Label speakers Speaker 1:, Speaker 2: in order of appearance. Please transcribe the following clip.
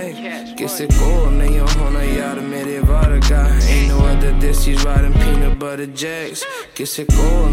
Speaker 1: gang. ਕਿਸੇ ਕੋਲ ਨਹੀਂ ਹੋਣਾ ਯਾਰ ਮੇਰੇ ਵਰਗਾ Ain't no other this, he's riding peanut butter jacks ਕਿਸੇ ਕੋਲ